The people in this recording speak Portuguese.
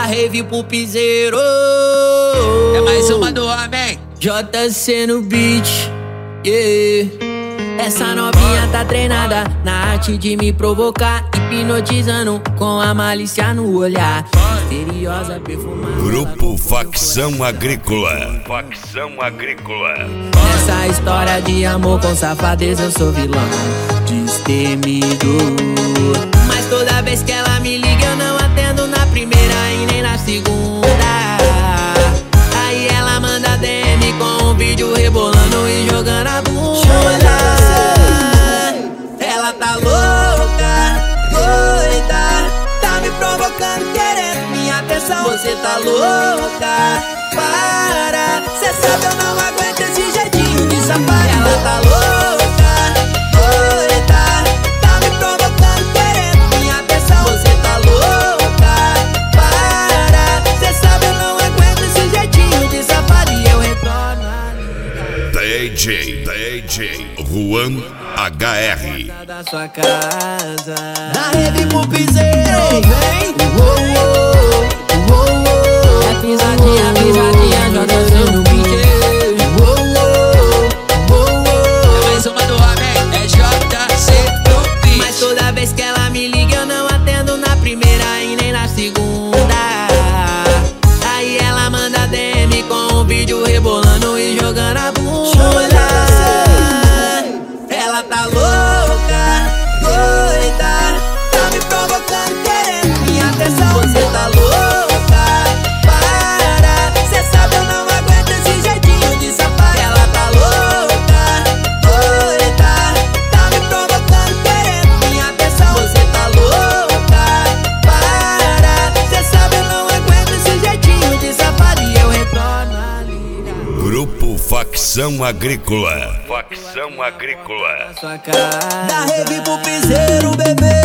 rave pro piseiro. É mais uma do homem. JC no beat, yeah. Essa novinha tá treinada na arte de me provocar, hipnotizando com a malícia no olhar. Misteriosa, perfumada. Grupo Facção Agrícola. Facção Agrícola. Nessa história de amor com safadeza eu sou vilão, destemido. Mas toda vez que ela me liga eu não atendo na primeira e nem na segunda. Aí ela manda DM com um vídeo rebolando e jogando a bunda. Ela tá louca, doida, tá me provocando, querendo minha atenção. Você tá louca, para, cê sabe eu não aguento esse jeitinho de safada. Ela tá louca, doida, tá me provocando, querendo minha atenção. Você tá louca, para, cê sabe eu não aguento esse jeitinho de safada. E eu retorno a ligar. DJ Juan HR. Da sua casa, da rave pro piseiro, vem. É pisadinha, pisadinha, JC no beat. É mais uma do homem. É JC no beat. Mas toda vez que ela me liga eu não atendo na primeira e nem na segunda. Aí ela manda DM com um vídeo rebolando e jogando a bunda. Ela tá louca, doida, tá me provocando, querendo minha atenção. Você tá louca, para, cê sabe eu não aguento esse jeitinho de safada. Ela tá louca, doida, tá me provocando, querendo minha atenção. Você tá louca, para, cê sabe eu não aguento esse jeitinho de safada. E eu retorno a ligar. Grupo Facção Agrícola. Facção Agrícola. Sua casa, da rave pro piseiro, bebê.